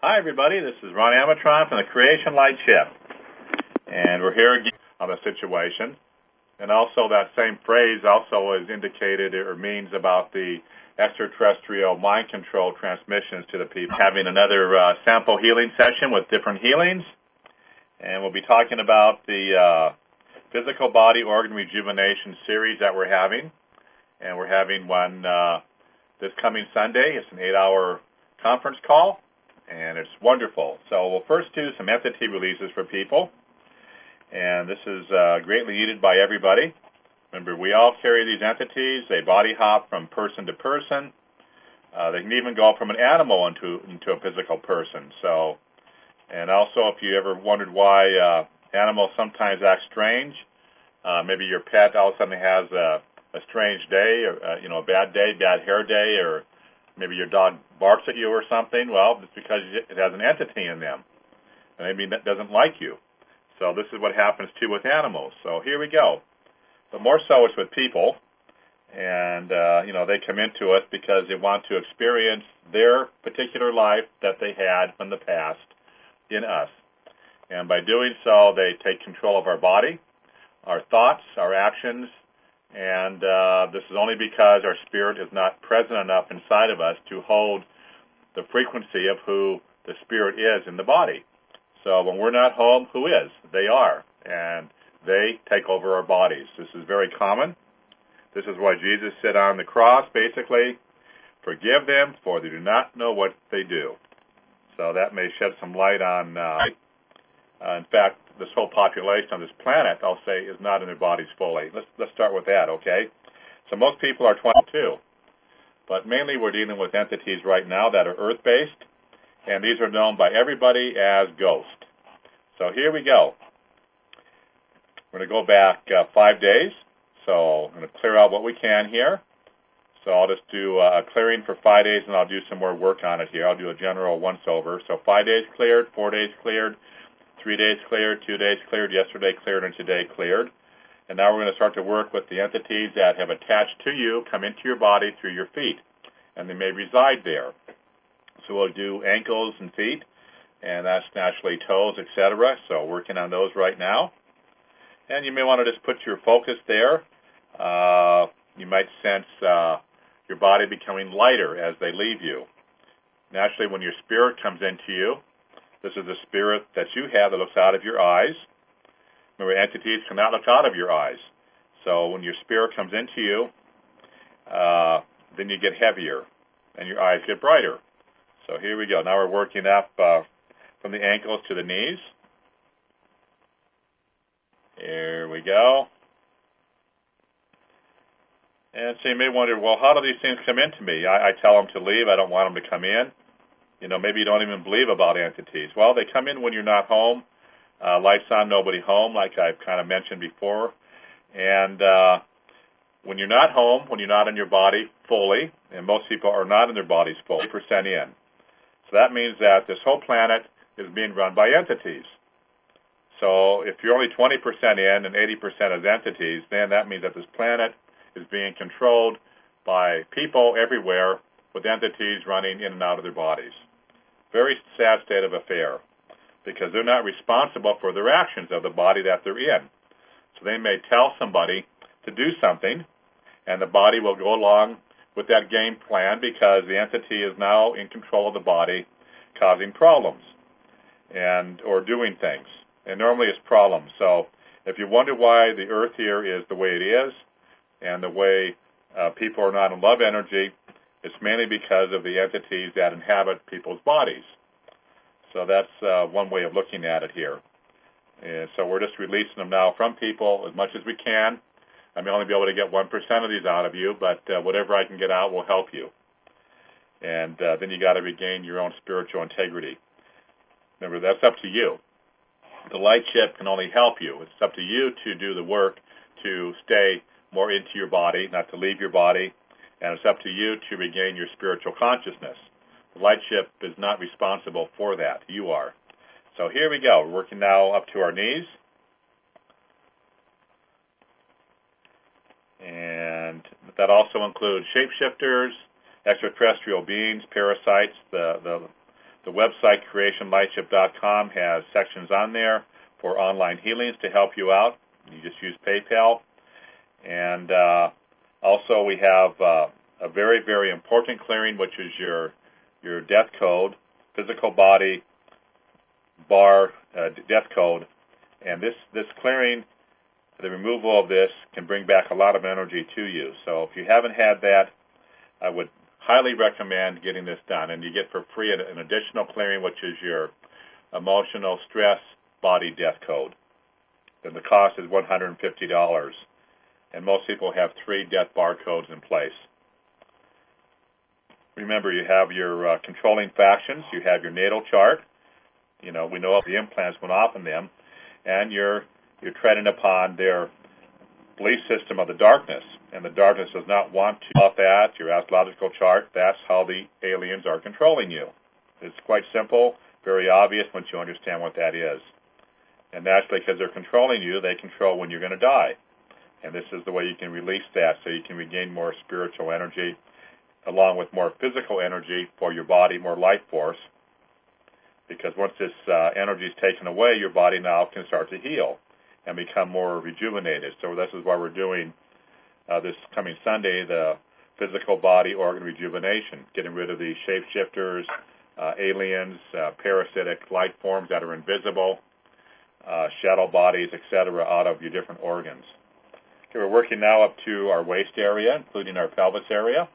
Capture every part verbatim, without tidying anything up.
Hi, everybody. This is Ron Amatron from the Creation Light Ship. And we're here again on the situation. And also that same phrase also is indicated or means about the extraterrestrial mind control transmissions to the people. Having another uh, sample healing session with different healings. And we'll be talking about the uh, physical body organ rejuvenation series that we're having. And we're having one uh, this coming Sunday. It's an eight-hour conference call. And it's wonderful. So we'll first do some entity releases for people. And this is uh, greatly needed by everybody. Remember, we all carry these entities. They body hop from person to person. Uh, they can even go from an animal into into a physical person. So, and also, if you ever wondered why uh, animals sometimes act strange, uh, maybe your pet all of a sudden has a, a strange day, or uh, you know, a bad day, bad hair day, or maybe your dog barks at you or something. Well, it's because it has an entity in them. And maybe that doesn't like you. So this is what happens, too, with animals. So here we go. But more so it's with people. And, uh, you know, they come into us because they want to experience their particular life that they had in the past in us. And by doing so, they take control of our body, our thoughts, our actions, and uh, this is only because our spirit is not present enough inside of us to hold the frequency of who the spirit is in the body. So when we're not home, who is? They are. And they take over our bodies. This is very common. This is why Jesus said on the cross, basically, forgive them, for they do not know what they do. So that may shed some light on, uh, uh, in fact, this whole population on this planet, I'll say, is not in their bodies fully. Let's let's start with that, okay? So most people are twenty-two, but mainly we're dealing with entities right now that are Earth-based, and these are known by everybody as ghosts. So here we go. We're going to go back uh, five days, so I'm going to clear out what we can here. So I'll just do a clearing for five days, and I'll do some more work on it here. I'll do a general once-over. So five days cleared, four days cleared, Three days cleared, two days cleared, yesterday cleared, and today cleared. And now we're going to start to work with the entities that have attached to you, come into your body through your feet. And they may reside there. So we'll do ankles and feet, and that's naturally toes, et cetera. So working on those right now. And you may want to just put your focus there. Uh, you might sense uh, your body becoming lighter as they leave you. Naturally, when your spirit comes into you, this is the spirit that you have that looks out of your eyes. Remember, entities cannot look out of your eyes. So when your spirit comes into you, uh, then you get heavier, and your eyes get brighter. So here we go. Now we're working up uh, from the ankles to the knees. Here we go. And so you may wonder, well, how do these things come into me? I, I tell them to leave. I don't want them to come in. You know, maybe you don't even believe about entities. Well, they come in when you're not home. Uh, lights on, nobody home, like I've kind of mentioned before. And uh, when you're not home, when you're not in your body fully, and most people are not in their bodies fully, percent in. So that means that this whole planet is being run by entities. So if you're only twenty percent in and eighty percent is entities, then that means that this planet is being controlled by people everywhere with entities running in and out of their bodies. Very sad state of affair, because they're not responsible for their actions of the body that they're in. So they may tell somebody to do something, and the body will go along with that game plan because the entity is now in control of the body, causing problems and or doing things. And normally it's problems. So if you wonder why the earth here is the way it is and the way uh, people are not in love energy, it's mainly because of the entities that inhabit people's bodies. So that's uh, one way of looking at it here. And so we're just releasing them now from people as much as we can. I may only be able to get one percent of these out of you, but uh, whatever I can get out will help you. And uh, then you got to regain your own spiritual integrity. Remember, that's up to you. The light ship can only help you. It's up to you to do the work to stay more into your body, not to leave your body. And it's up to you to regain your spiritual consciousness. The light ship is not responsible for that. You are. So here we go. We're working now up to our knees. And that also includes shapeshifters, extraterrestrial beings, parasites, the, the The website creation lightship dot com has sections on there for online healings to help you out. You just use PayPal. And uh, also we have uh, a very, very important clearing, which is your your death code, physical body bar uh, death code. And this, this clearing, the removal of this, can bring back a lot of energy to you. So if you haven't had that, I would highly recommend getting this done. And you get for free an additional clearing, which is your emotional stress body death code. And the cost is one hundred fifty dollars. And most people have three death barcodes in place. Remember, you have your uh, controlling factions, you have your natal chart. You know, we know the implants went off in them, and you're you're treading upon their belief system of the darkness. And the darkness does not want to off that, your astrological chart. That's how the aliens are controlling you. It's quite simple, very obvious once you understand what that is. And naturally, because they're controlling you, they control when you're going to die. And this is the way you can release that so you can regain more spiritual energy along with more physical energy for your body, more life force. Because once this uh, energy is taken away, your body now can start to heal and become more rejuvenated. So this is why we're doing uh, this coming Sunday, the physical body organ rejuvenation, getting rid of the shapeshifters, uh, aliens, uh, parasitic light forms that are invisible, uh, shadow bodies, et cetera, out of your different organs. Okay, we're working now up to our waist area, including our pelvis area.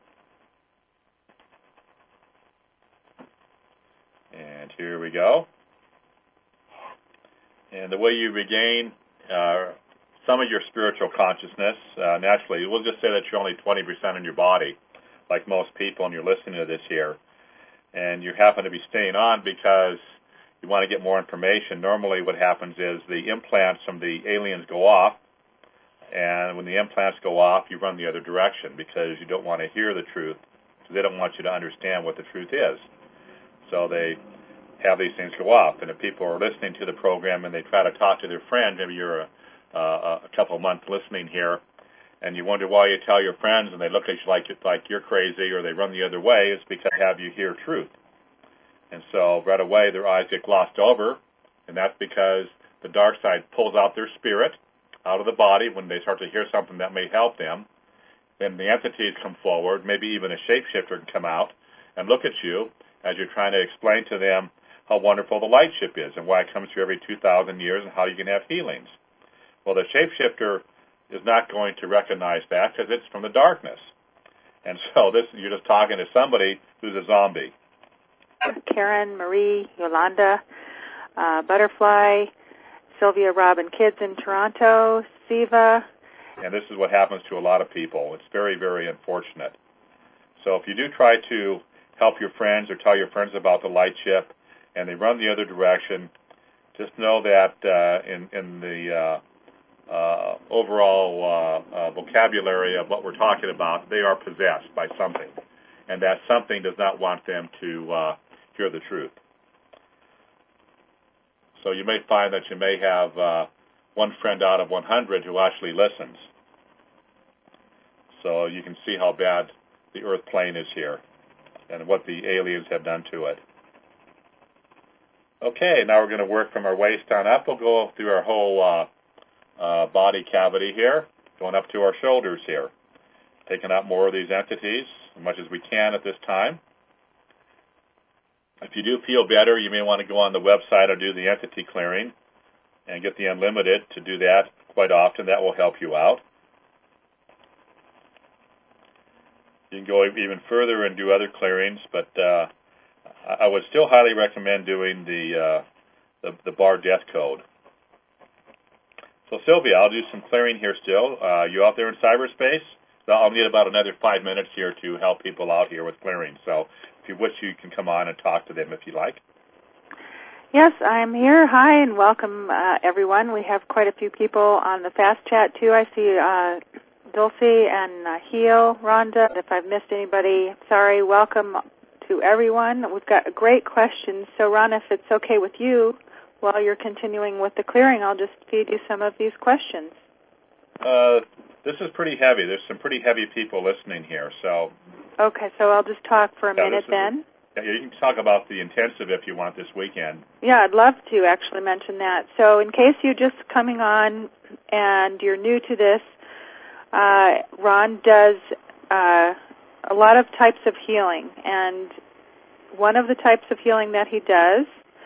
And here we go. And the way you regain uh, some of your spiritual consciousness, uh, naturally, we'll just say that you're only twenty percent in your body, like most people, and you're listening to this here. And you happen to be staying on because you want to get more information. Normally what happens is the implants from the aliens go off, and when the implants go off, you run the other direction because you don't want to hear the truth. So they don't want you to understand what the truth is. So they have these things go off. And if people are listening to the program and they try to talk to their friends, maybe you're a, uh, a couple of months listening here, and you wonder why you tell your friends and they look at you like, like you're crazy or they run the other way, it's because they have you hear truth. And so right away their eyes get glossed over, and that's because the dark side pulls out their spirit out of the body when they start to hear something that may help them. Then the entities come forward, maybe even a shapeshifter can come out and look at you as you're trying to explain to them how wonderful the light ship is and why it comes through every two thousand years and how you can have healings. Well, the shapeshifter is not going to recognize that because it's from the darkness. And so this, you're just talking to somebody who's a zombie. Karen, Marie, Yolanda, uh, Butterfly, Sylvia, Robin Kids in Toronto, Siva. And this is what happens to a lot of people. It's very, very unfortunate. So if you do try to help your friends or tell your friends about the light ship and they run the other direction, just know that uh, in, in the uh, uh, overall uh, uh, vocabulary of what we're talking about, they are possessed by something. And that something does not want them to uh, hear the truth. So you may find that you may have uh, one friend out of one hundred who actually listens. So you can see how bad the earth plane is here and what the aliens have done to it. Okay, now we're going to work from our waist on up. We'll go through our whole uh, uh, body cavity here, going up to our shoulders here, taking out more of these entities as much as we can at this time. If you do feel better, you may want to go on the website or do the entity clearing and get the unlimited to do that quite often. That will help you out. You can go even further and do other clearings, but uh, I would still highly recommend doing the, uh, the the bar death code. So Sylvia, I'll do some clearing here still. Uh, you out there in cyberspace? So I'll need about another five minutes here to help people out here with clearing. So if you wish, you can come on and talk to them if you like. Yes, I'm here. Hi, and welcome, uh, everyone. We have quite a few people on the fast chat, too. I see uh, Dulcie and uh, Heel, Rhonda. If I've missed anybody, sorry. Welcome to everyone. We've got great questions. So, Ron, if it's okay with you, while you're continuing with the clearing, I'll just feed you some of these questions. Uh, this is pretty heavy. There's some pretty heavy people listening here. So. Okay, so I'll just talk for a yeah, minute is, then. You can talk about the intensive if you want this weekend. Yeah, I'd love to actually mention that. So in case you're just coming on and you're new to this, uh, Ron does uh, a lot of types of healing. And one of the types of healing that he does,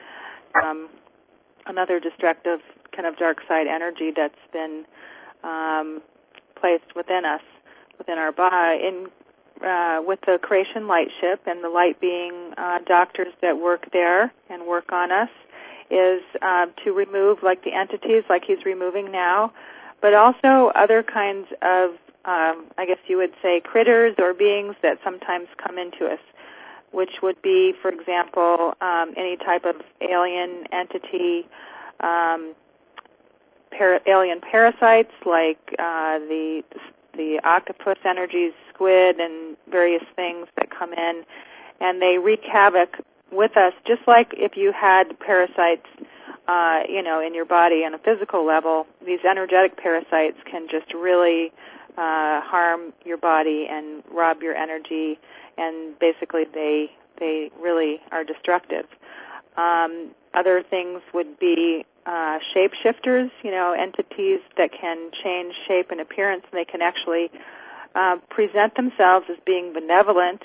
um, another destructive kind of dark side energy that's been um, placed within us, within our body, in Uh, with the Creation Light Ship and the light being uh, doctors that work there and work on us, is uh, to remove like the entities like he's removing now, but also other kinds of, um, I guess you would say, critters or beings that sometimes come into us, which would be, for example, um, any type of alien entity, um, para- alien parasites like uh, the the octopus energies, squid, and various things that come in, and they wreak havoc with us, just like if you had parasites, uh, you know, in your body on a physical level. These energetic parasites can just really uh, harm your body and rob your energy, and basically they they really are destructive. Um, other things would be uh, shapeshifters, you know, entities that can change shape and appearance, and they can actually uh, present themselves as being benevolent,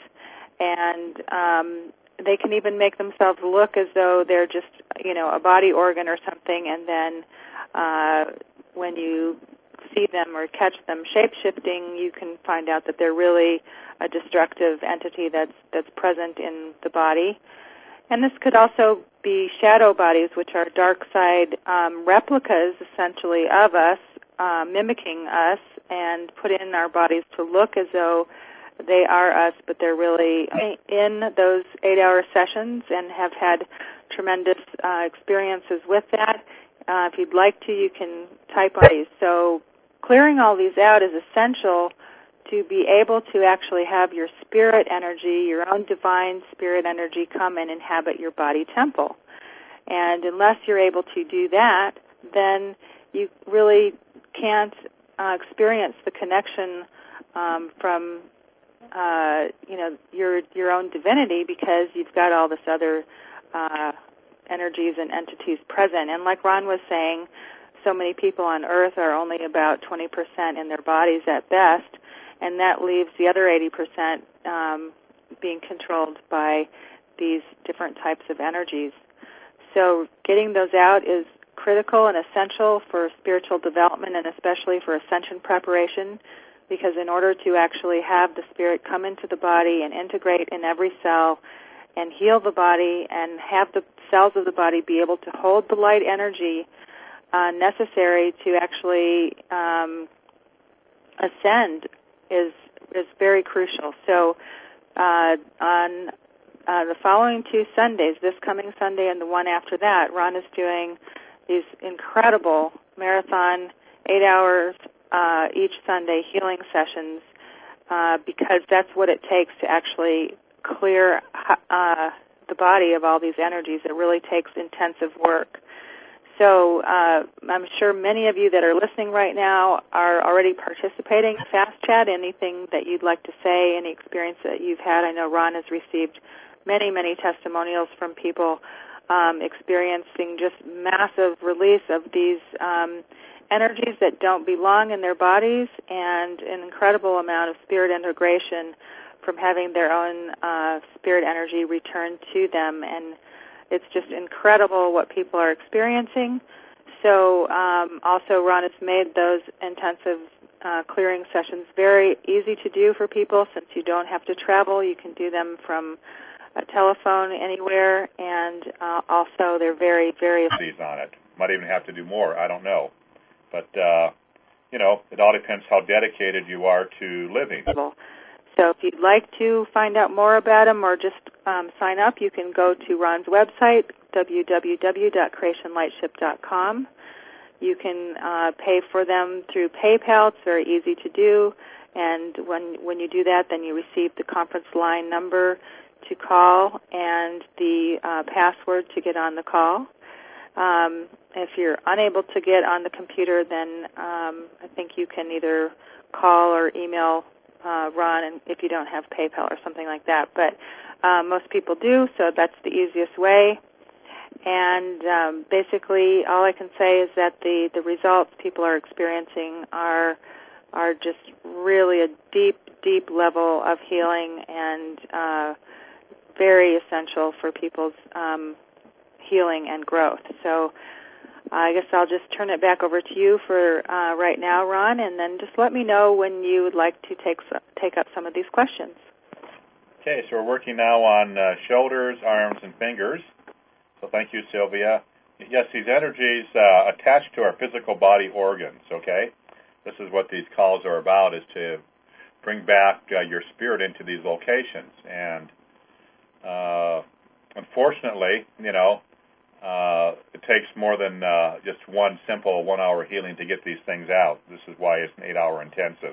and um, they can even make themselves look as though they're just, you know, a body organ or something, and then uh, when you see them or catch them shape-shifting, you can find out that they're really a destructive entity that's that's present in the body. And this could also be shadow bodies, which are dark side um, replicas, essentially, of us, uh, mimicking us, and put in our bodies to look as though they are us, but they're really in those eight-hour sessions and have had tremendous uh, experiences with that. Uh, if you'd like to, you can type on these. So clearing all these out is essential to be able to actually have your spirit energy, your own divine spirit energy, come and inhabit your body temple. And unless you're able to do that, then you really can't uh, experience the connection um, from, uh, you know, your your own divinity, because you've got all this other uh, energies and entities present. And like Ron was saying, so many people on Earth are only about twenty percent in their bodies at best, and that leaves the other eighty percent um, being controlled by these different types of energies. So getting those out is critical and essential for spiritual development, and especially for ascension preparation, because in order to actually have the spirit come into the body and integrate in every cell and heal the body and have the cells of the body be able to hold the light energy uh, necessary to actually um, ascend is is very crucial. So uh, on uh, the following two Sundays, this coming Sunday and the one after that, Ron is doing these incredible marathon, eight hours uh, each Sunday healing sessions, uh, because that's what it takes to actually clear uh, the body of all these energies. It really takes intensive work. So uh, I'm sure many of you that are listening right now are already participating in Fast Chat. Anything that you'd like to say, any experience that you've had? I know Ron has received many, many testimonials from people um, experiencing just massive release of these um, energies that don't belong in their bodies, and an incredible amount of spirit integration from having their own uh, spirit energy returned to them. And it's just incredible what people are experiencing. So um, also Ron has made those intensive uh, clearing sessions very easy to do for people, since you don't have to travel. You can do them from a telephone anywhere, and uh, also they're very, very effective on it. Might even have to do more. I don't know. But, uh, you know, it all depends how dedicated you are to living. So if you'd like to find out more about them or just um, sign up, you can go to Ron's website, w w w dot creation light ship dot com. You can uh, pay for them through PayPal. It's very easy to do. And when when you do that, then you receive the conference line number to call and the uh, password to get on the call. Um, if you're unable to get on the computer, then um, I think you can either call or email Uh, Ron, and if you don't have PayPal or something like that. But Uh, most people do, so that's the easiest way. And um, basically, all I can say is that the, the results people are experiencing are are just really a deep, deep level of healing and uh, very essential for people's um, healing and growth. So I guess I'll just turn it back over to you for uh, right now, Ron, and then just let me know when you would like to take take up some of these questions. Okay, so we're working now on uh, shoulders, arms, and fingers. So thank you, Sylvia. Yes, these energies uh, attach to our physical body organs, okay? This is what these calls are about, is to bring back uh, your spirit into these locations. And uh, unfortunately, you know, uh, it takes more than uh, just one simple one-hour healing to get these things out. This is why it's an eight-hour intensive.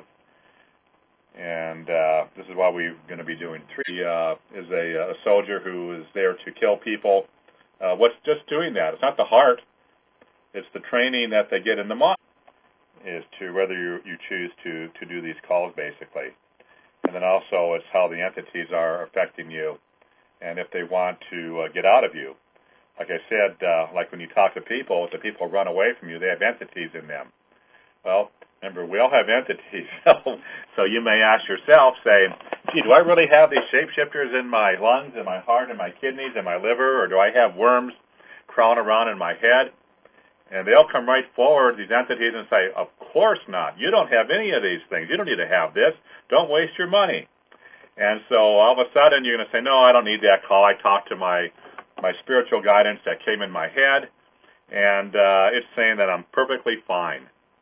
And uh, this is why we're going to be doing three. Uh, is a, a soldier who is there to kill people. Uh, what's just doing that? It's not the heart. It's the training that they get in the mind, is to whether you, you choose to, to do these calls, basically. And then also it's how the entities are affecting you and if they want to uh, get out of you. Like I said, uh, like when you talk to people, if the people run away from you, they have entities in them. Well, remember, we all have entities. So, so you may ask yourself, say, gee, do I really have these shapeshifters in my lungs, in my heart, in my kidneys, in my liver, or do I have worms crawling around in my head? And they'll come right forward, these entities, and say, of course not. You don't have any of these things. You don't need to have this. Don't waste your money. And so all of a sudden you're going to say, no, I don't need that call. I talked to my, my spiritual guidance that came in my head, and uh, it's saying that I'm perfectly fine.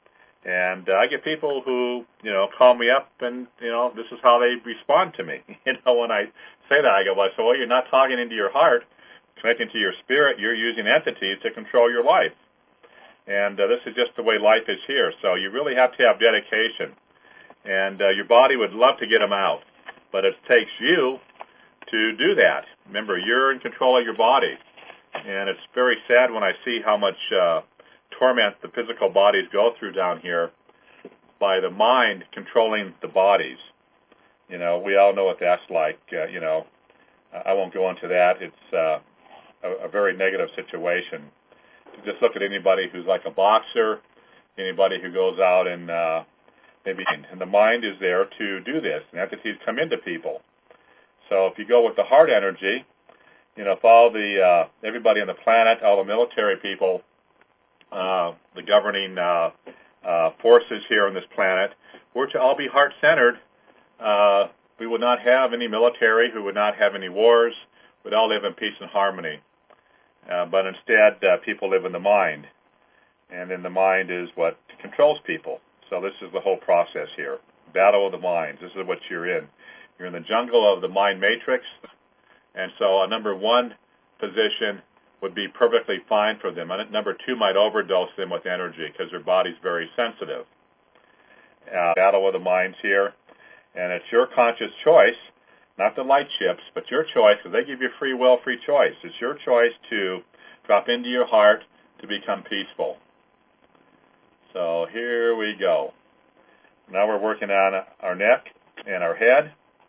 And uh, I get people who, you know, call me up, and, you know, this is how they respond to me. You know, when I say that, I go, well, so well, you're not talking into your heart, connecting to your spirit. You're using entities to control your life. And uh, this is just the way life is here. So you really have to have dedication. And uh, your body would love to get them out, but it takes you to do that. Remember, you're in control of your body. And it's very sad when I see how much uh, torment the physical bodies go through down here by the mind controlling the bodies. You know, we all know what that's like. Uh, you know, I won't go into that. It's uh, a, a very negative situation. Just look at anybody who's like a boxer, anybody who goes out and uh, maybe, and the mind is there to do this, and entities come into people. So if you go with the heart energy, you know, if all the uh, everybody on the planet, all the military people, uh, the governing uh, uh, forces here on this planet, were to all be heart-centered, uh, we would not have any military, we would not have any wars, we'd all live in peace and harmony. Uh, but instead, uh, people live in the mind, and in the mind is what controls people. So this is the whole process here. Battle of the minds. This is what you're in. You're in the jungle of the mind matrix, and so a number one position would be perfectly fine for them. And number two might overdose them with energy because their body's very sensitive. Uh, battle of the minds here, and it's your conscious choice, not the light ships, but your choice, because they give you free will, free choice. It's your choice to drop into your heart to become peaceful. So here we go. Now we're working on our neck and our head.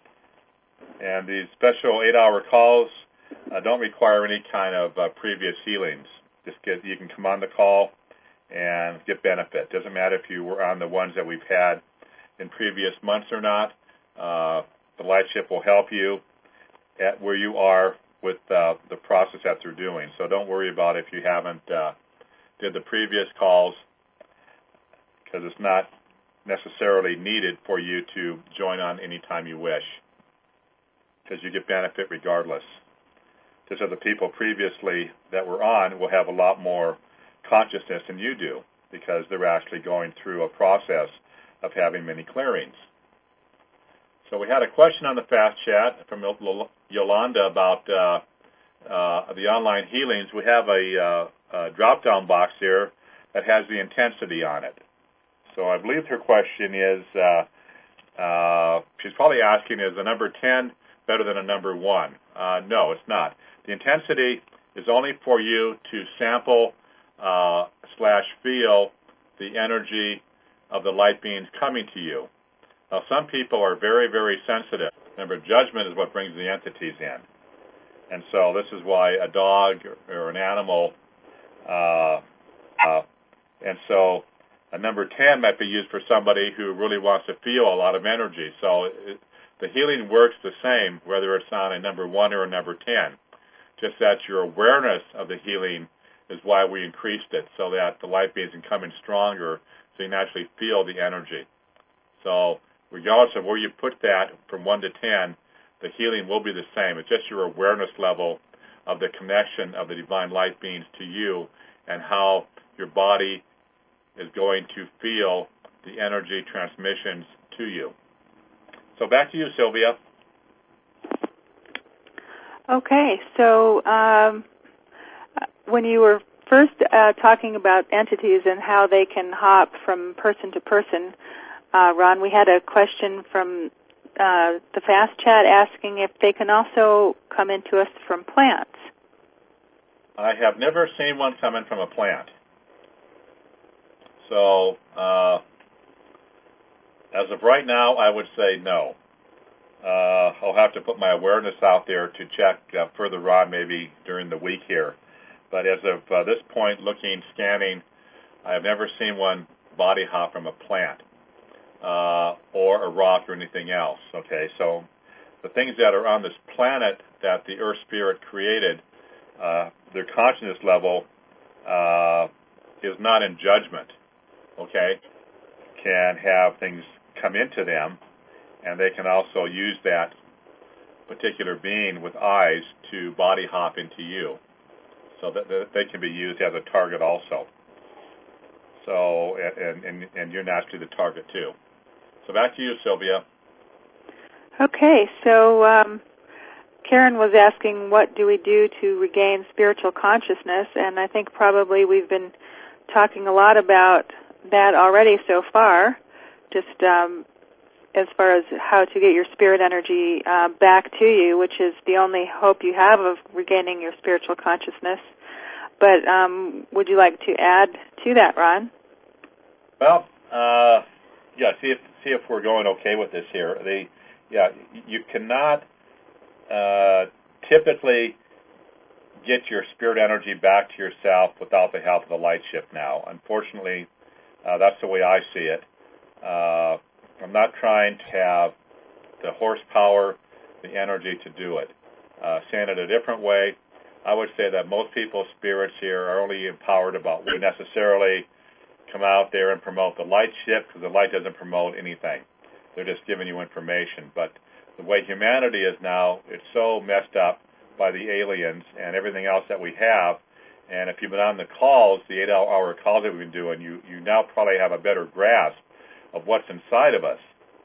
And these special eight-hour calls uh, don't require any kind of uh, previous healings. Just get, you can come on the call and get benefit. Doesn't matter if you were on the ones that we've had in previous months or not. Uh, the light ship will help you at where you are with uh, the process that they're doing. So don't worry about if you haven't uh, did the previous calls, because it's not necessarily needed for you to join on anytime you wish, because you get benefit regardless. Just as the people previously that were on will have a lot more consciousness than you do, because they're actually going through a process of having many clearings. So we had a question on the Fast Chat from Yolanda about uh, uh, the online healings. We have a, uh, a drop-down box here that has the intensity on it. So I believe her question is, uh, uh, she's probably asking, is a number ten better than a number one? Uh, no, it's not. The intensity is only for you to sample uh, slash feel the energy of the light beings coming to you. Now, some people are very, very sensitive. Remember, judgment is what brings the entities in. And so this is why a dog or an animal, uh, uh, and so a number ten might be used for somebody who really wants to feel a lot of energy. So it, the healing works the same whether it's on a number one or a number ten. Just that your awareness of the healing is why we increased it, so that the light beings can come in stronger so you can actually feel the energy. So regardless of where you put that from one to ten, the healing will be the same. It's just your awareness level of the connection of the divine light beings to you and how your body is going to feel the energy transmissions to you. So back to you, Sylvia. Okay, so um, when you were first uh, talking about entities and how they can hop from person to person, uh, Ron, we had a question from uh, the Fast Chat asking if they can also come into us from plants. I have never seen one come in from a plant. So uh, as of right now, I would say no. Uh, I'll have to put my awareness out there to check uh, further on maybe during the week here. But as of uh, this point, looking, scanning, I have never seen one body hop from a plant uh, or a rock or anything else. Okay, so the things that are on this planet that the Earth Spirit created, uh, their consciousness level uh, is not in judgment, okay, can have things come into them, and they can also use that particular being with eyes to body hop into you, so that they can be used as a target also. So, and, and, and you're naturally the target too. So back to you, Sylvia. Okay, so um, Karen was asking what do we do to regain spiritual consciousness, and I think probably we've been talking a lot about that already so far, just um, as far as how to get your spirit energy uh, back to you, which is the only hope you have of regaining your spiritual consciousness. But um, would you like to add to that, Ron? Well, uh, yeah, see if see if we're going okay with this here. The yeah, you cannot uh, typically get your spirit energy back to yourself without the help of the light shift now. Unfortunately, uh, that's the way I see it. Uh, I'm not trying to have the horsepower, the energy to do it. Uh, saying it a different way, I would say that most people's spirits here are only empowered about what necessarily come out there and promote the light shift, because the light doesn't promote anything. They're just giving you information. But the way humanity is now, it's so messed up by the aliens and everything else that we have. And if you've been on the calls, the eight-hour calls that we've been doing, you, you now probably have a better grasp of what's inside of us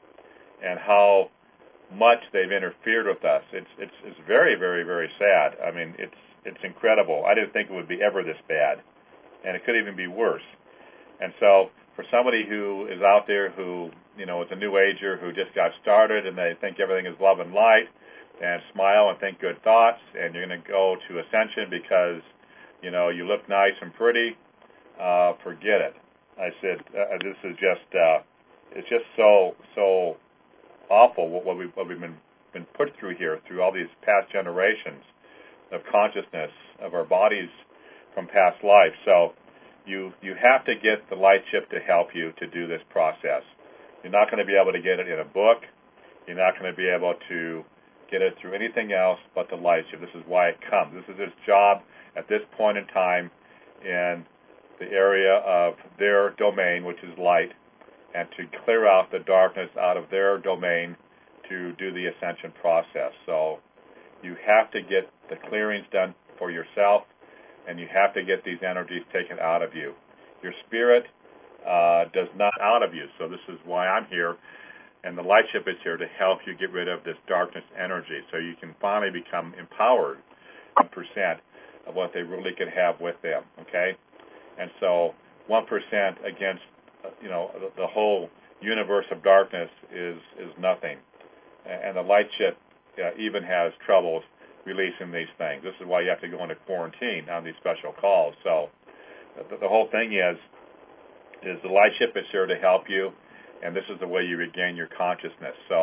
and how much they've interfered with us. It's it's it's very, very, very sad. I mean, it's it's incredible. I didn't think it would be ever this bad, and it could even be worse. And so for somebody who is out there who, you know, is a new ager who just got started and they think everything is love and light and smile and think good thoughts and you're going to go to ascension because, you know, you look nice and pretty, uh, forget it. I said, uh, this is just, uh, it's just so, so awful what, what, we, what we've been, been put through here through all these past generations of consciousness of our bodies from past life. So you you have to get the light shift to help you to do this process. You're not going to be able to get it in a book. You're not going to be able to get it through anything else but the light shift. This is why it comes. This is its job at this point in time in the area of their domain, which is light, and to clear out the darkness out of their domain to do the ascension process. So you have to get the clearings done for yourself, and you have to get these energies taken out of you. Your spirit uh, does not out of you, so this is why I'm here, and the light ship is here to help you get rid of this darkness energy so you can finally become empowered one percent of what they really can have with them, okay? And so one percent against, you know, the, the whole universe of darkness is, is nothing. And the light ship uh, even has troubles releasing these things. This is why you have to go into quarantine on these special calls. So the, the whole thing is, is the light ship is here to help you, and this is the way you regain your consciousness. So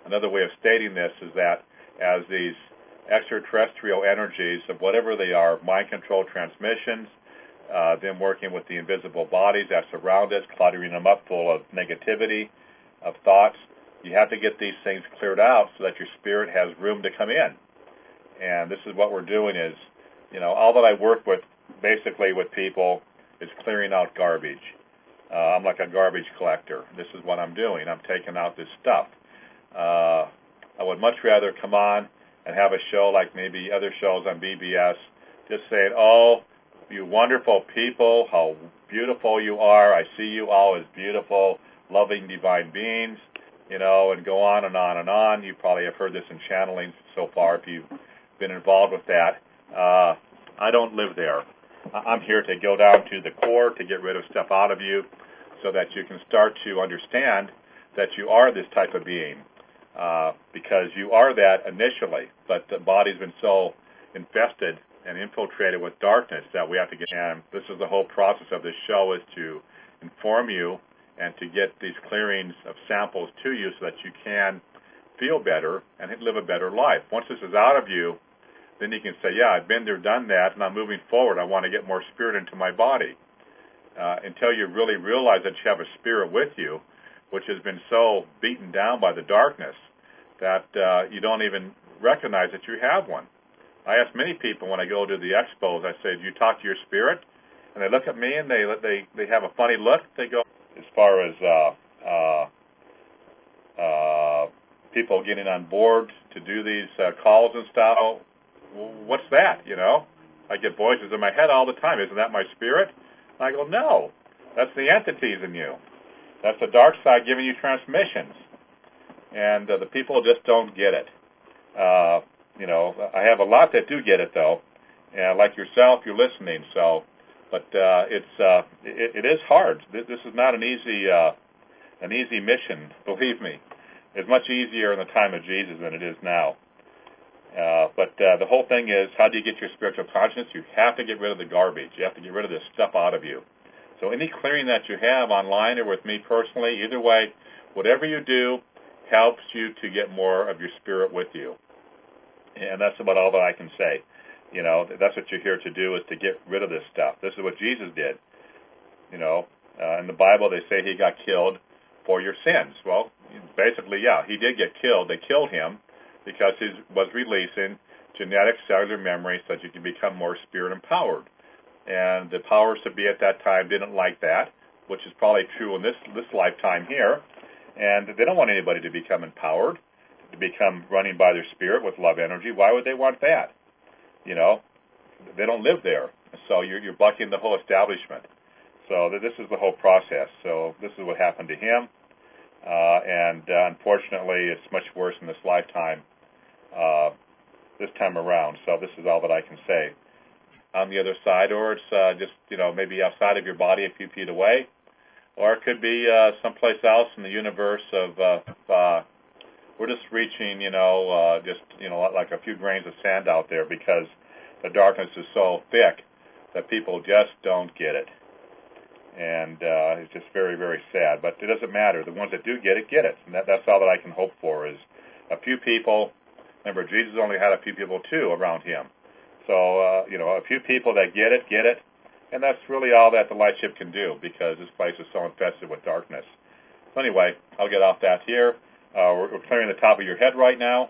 Another way of stating this is that as these extraterrestrial energies of whatever they are, mind control transmissions, uh, them working with the invisible bodies that surround us, cluttering them up full of negativity, of thoughts, you have to get these things cleared out so that your spirit has room to come in. And this is what we're doing is, you know, all that I work with, basically with people, is clearing out garbage. Uh, I'm like a garbage collector. This is what I'm doing. I'm taking out this stuff. Uh, I would much rather come on and have a show like maybe other shows on B B S, just saying, oh, you wonderful people, how beautiful you are. I see you all as beautiful, loving, divine beings, you know, and go on and on and on. You probably have heard this in channeling so far if you've been involved with that. Uh, I don't live there. I'm here to go down to the core, to get rid of stuff out of you so that you can start to understand that you are this type of being. Uh, because you are that initially, but the body's been so infested and infiltrated with darkness that we have to get, and this is the whole process of this show, is to inform you and to get these clearings of samples to you so that you can feel better and live a better life. Once this is out of you, then you can say, yeah, I've been there, done that, and I'm moving forward. I want to get more spirit into my body. Uh, until you really realize that you have a spirit with you, which has been so beaten down by the darkness that uh, you don't even recognize that you have one. I ask many people when I go to the expos, I say, do you talk to your spirit? And they look at me and they they they have a funny look. They go, as far as uh, uh, uh, people getting on board to do these uh, calls and stuff, well, what's that, you know? I get voices in my head all the time. Isn't that my spirit? And I go, no, that's the entities in you. That's the dark side giving you transmissions. And uh, the people just don't get it. Uh, you know, I have a lot that do get it, though. And like yourself, you're listening. So, but uh, it's uh, it, it is hard. This, this is not an easy uh, an easy mission. Believe me, it's much easier in the time of Jesus than it is now. Uh, but uh, the whole thing is, how do you get your spiritual consciousness? You have to get rid of the garbage. You have to get rid of this stuff out of you. So any clearing that you have online or with me personally, either way, whatever you do helps you to get more of your spirit with you. And that's about all that I can say. You know, that's what you're here to do, is to get rid of this stuff. This is what Jesus did. You know, uh, in the Bible they say he got killed for your sins. Well, basically, yeah, he did get killed. They killed him because he was releasing genetic cellular memory so that you can become more spirit empowered. And the powers to be at that time didn't like that, which is probably true in this this lifetime here. And they don't want anybody to become empowered, to become running by their spirit with love energy. Why would they want that? You know, they don't live there. So you're, you're bucking the whole establishment. So this is the whole process. So this is what happened to him. Uh, and uh, unfortunately, it's much worse in this lifetime, uh, this time around. So this is all that I can say. On the other side, or it's uh, just, you know, maybe outside of your body a few feet away. Or it could be uh, someplace else in the universe of, uh, uh, we're just reaching, you know, uh, just, you know, like a few grains of sand out there because the darkness is so thick that people just don't get it. And uh, it's just very, very sad. But it doesn't matter. The ones that do get it, get it. And that, that's all that I can hope for is a few people. Remember, Jesus only had a few people, too, around him. So, uh, you know, a few people that get it, get it. And that's really all that the light ship can do because this place is so infested with darkness. So anyway, I'll get off that here. Uh, we're, we're clearing the top of your head right now.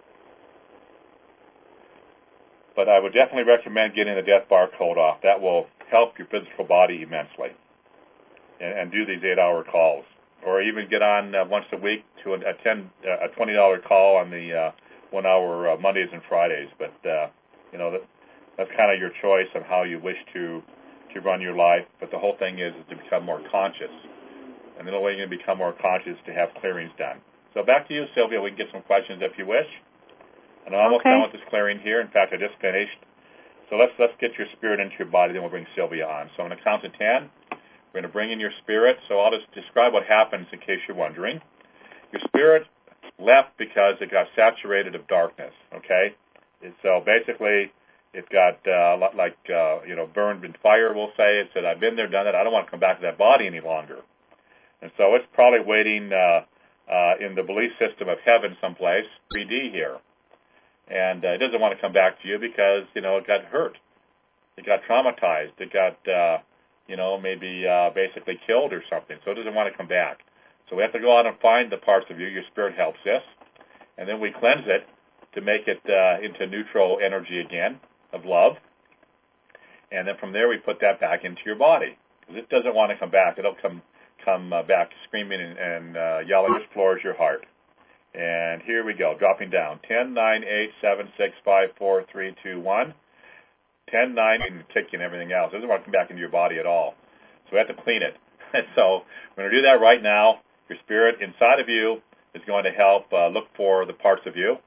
But I would definitely recommend getting the death bar code off. That will help your physical body immensely. And, and do these eight-hour calls. Or even get on uh, once a week to a, a, ten, uh, a twenty dollar call on the uh, one-hour uh, Mondays and Fridays. But, uh, you know, that, that's kind of your choice on how you wish to to run your life, but the whole thing is, is to become more conscious. And the only way you're going to become more conscious is to have clearings done. So back to you, Sylvia. We can get some questions if you wish. And I'm almost okay. done with this clearing here. In fact, I just finished. So let's let's get your spirit into your body, then we'll bring Sylvia on. So I'm going to count to ten. We're going to bring in your spirit. So I'll just describe what happens in case you're wondering. Your spirit left because it got saturated of darkness, okay? And so basically, it got uh, like, uh, you know, burned in fire, we'll say. It said, I've been there, done that. I don't want to come back to that body any longer. And so it's probably waiting uh, uh, in the belief system of heaven someplace, three D here. And uh, it doesn't want to come back to you because, you know, it got hurt. It got traumatized. It got, uh, you know, maybe uh, basically killed or something. So it doesn't want to come back. So we have to go out and find the parts of you. Your spirit helps us. And then we cleanse it to make it uh, into neutral energy again of love. And then from there we put that back into your body. Because it doesn't want to come back. It'll come come uh, back screaming and, and uh, yelling. This floors your heart. And here we go, dropping down. ten, nine, eight, seven, six, five, four, three, two, one. ten, nine, and kicking and everything else. It doesn't want to come back into your body at all. So we have to clean it. And so we're going to do that right now. Your spirit inside of you is going to help uh, look for the parts of you.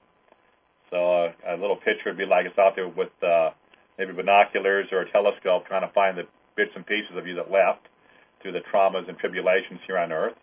So uh, a little picture would be like it's out there with uh, maybe binoculars or a telescope trying to find the bits and pieces of you that left through the traumas and tribulations here on Earth.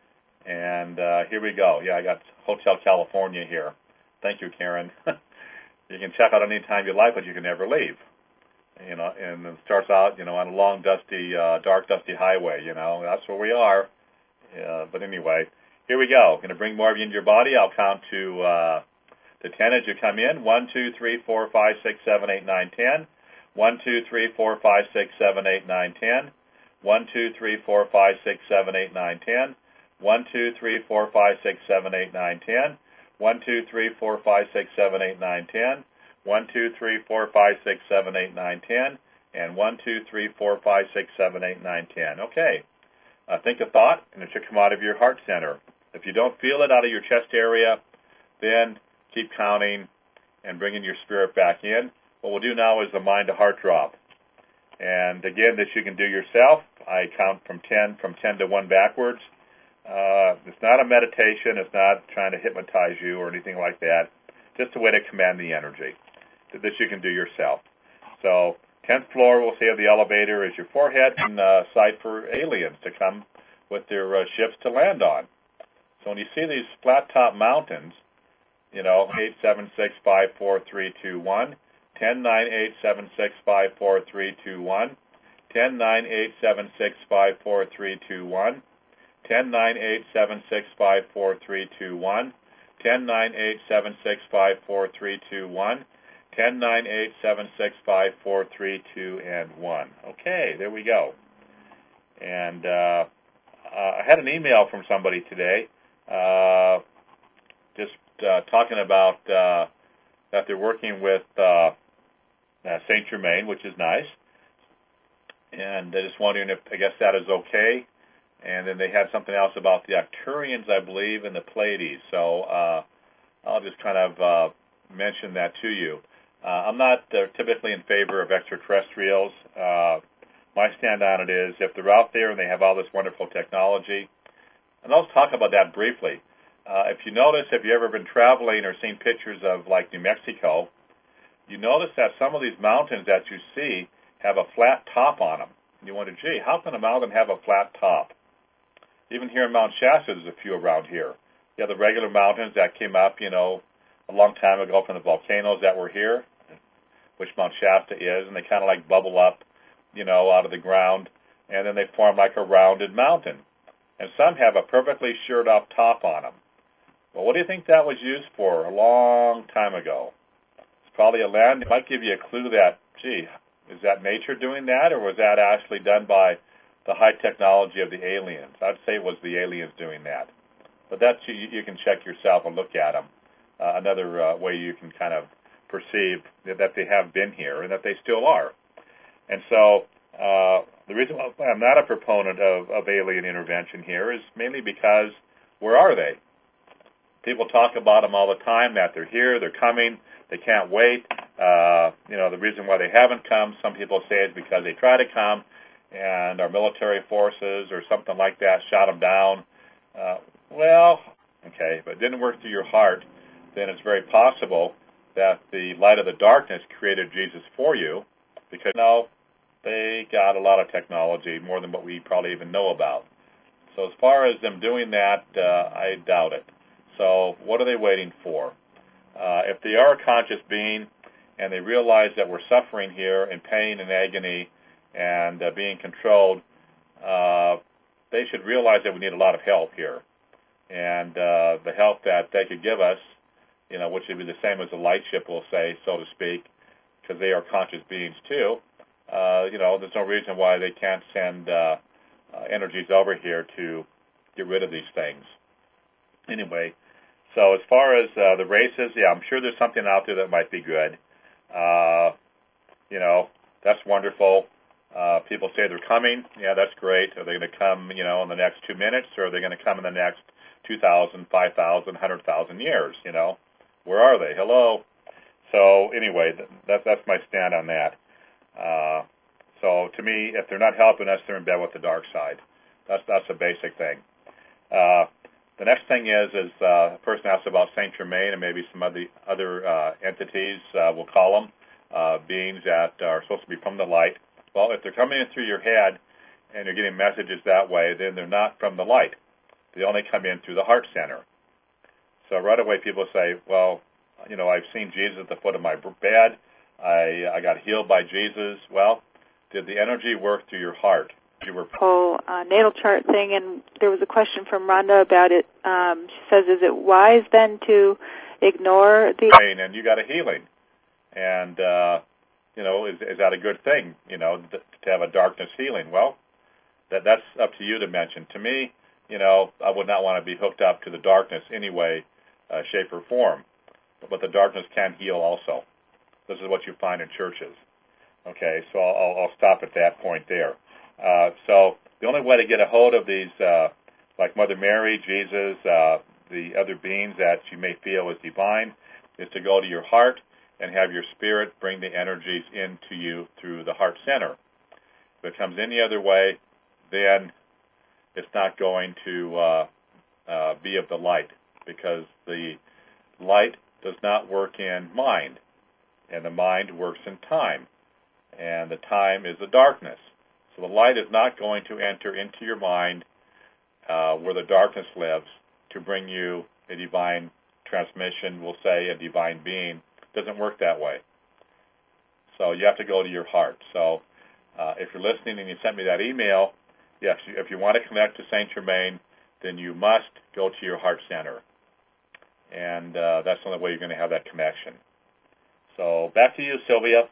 And uh, here we go. Yeah, I got Hotel California here. Thank you, Karen. You can check out any time you like, but you can never leave. You know, and it starts out, you know, on a long, dusty, uh, dark, dusty highway. You know, that's where we are. Uh, but anyway, here we go. Going to bring more of you into your body. I'll count to uh, to ten as you come in. One, two, three, four, five, six, seven, eight, nine, ten. One, two, three, four, five, six, seven, eight, nine, ten. One, two, three, four, five, six, seven, eight, nine, ten. One, two, three, four, five, six, seven, eight, nine, ten. One, two, three, four, five, six, seven, eight, nine, ten. One, two, three, four, five, six, seven, eight, nine, ten. And one, two, three, four, five, six, seven, eight, nine, ten. Okay. Uh, think a thought, and it should come out of your heart center. If you don't feel it out of your chest area, then keep counting and bringing your spirit back in. What we'll do now is the mind to heart drop. And again, this you can do yourself. I count from ten, from ten to one backwards. Uh, it's not a meditation. It's not trying to hypnotize you or anything like that. Just a way to command the energy. This you can do yourself. So, tenth floor, we'll say, of the elevator is your forehead and uh, site for aliens to come with their uh, ships to land on. So when you see these flat-top mountains, you know, eight, seven, six, five, four, three, two, one. ten, nine, eight, seven, six, five, four, three, two, one. ten, nine, eight, seven, six, five, four, three, two, one. ten, nine, eight, seven, six, five, four, three, two, one. ten, nine, eight, seven, six, five, four, three, two, one. ten, nine, eight, seven, six, five, four, three, two, and one. Okay, there we go. And uh, uh, I had an email from somebody today uh, just uh, talking about uh, that they're working with uh, uh, Saint Germain, which is nice. And they're just wondering if, I guess, that is okay. And then they had something else about the Arcturians, I believe, and the Pleiades. So uh, I'll just kind of uh, mention that to you. Uh, I'm not uh, typically in favor of extraterrestrials. Uh, my stand on it is if they're out there and they have all this wonderful technology, and I'll talk about that briefly. Uh, if you notice, if you've ever been traveling or seen pictures of, like, New Mexico, you notice that some of these mountains that you see have a flat top on them. And you wonder, gee, how can a mountain have a flat top? Even here in Mount Shasta, there's a few around here. You have the regular mountains that came up, you know, a long time ago from the volcanoes that were here, which Mount Shasta is, and they kind of like bubble up, you know, out of the ground, and then they form like a rounded mountain. And some have a perfectly sheared off top on them. Well, what do you think that was used for a long time ago? It's probably a land. It might give you a clue that, gee, is that nature doing that, or was that actually done by the high technology of the aliens? I'd say it was the aliens doing that. But that's, you, you can check yourself and look at them. Uh, another uh, way you can kind of perceive that they have been here and that they still are. And so uh, the reason why I'm not a proponent of, of alien intervention here is mainly because where are they? People talk about them all the time, that they're here, they're coming, they can't wait. Uh, you know, the reason why they haven't come, some people say, is because they try to come and our military forces or something like that shot them down. Uh, well, okay, if it didn't work through your heart, then it's very possible that the light of the darkness created Jesus for you, because now they got a lot of technology, more than what we probably even know about. So as far as them doing that, uh, I doubt it. So what are they waiting for? Uh, if they are a conscious being and they realize that we're suffering here in pain and agony and uh, being controlled, uh, they should realize that we need a lot of help here. and uh, the help that they could give us, you know, which would be the same as a light ship, we'll say, so to speak, because they are conscious beings too. Uh, you know, there's no reason why they can't send uh, uh, energies over here to get rid of these things. Anyway, so as far as uh, the races, yeah, I'm sure there's something out there that might be good. Uh, you know, that's wonderful. Uh, people say they're coming. Yeah, that's great. Are they going to come, you know, in the next two minutes, or are they going to come in the next two thousand, five thousand, one hundred thousand years, you know? Where are they? Hello? So anyway, that, that's my stand on that. Uh, so to me, if they're not helping us, they're in bed with the dark side. That's that's a basic thing. Uh, the next thing is, is uh, a person asked about Saint Germain and maybe some other other uh, entities, uh, we'll call them, uh, beings that are supposed to be from the light. Well, if they're coming in through your head and you're getting messages that way, then they're not from the light. They only come in through the heart center. So right away people say, well, you know, I've seen Jesus at the foot of my bed. I, I got healed by Jesus. Well, did the energy work through your heart? You were whole uh, natal chart thing, and there was a question from Rhonda about it. Um, she says, is it wise then to ignore the... And you got a healing. And, uh, you know, is, is that a good thing, you know, th- to have a darkness healing? Well, that that's up to you to mention. To me, you know, I would not want to be hooked up to the darkness anyway, uh, shape, or form. But the darkness can heal also. This is what you find in churches. Okay, so I'll, I'll stop at that point there. Uh, so the only way to get a hold of these, uh, like Mother Mary, Jesus, uh, the other beings that you may feel is divine, is to go to your heart and have your spirit bring the energies into you through the heart center. If it comes any other way, then it's not going to uh, uh, be of the light, because the light does not work in mind, and the mind works in time, and the time is the darkness. So the light is not going to enter into your mind uh, where the darkness lives to bring you a divine transmission, we'll say, a divine being. It doesn't work that way. So you have to go to your heart. So uh, if you're listening and you sent me that email, yes, if you want to connect to Saint Germain, then you must go to your heart center. And uh, that's the only way you're going to have that connection. So back to you, Sylvia.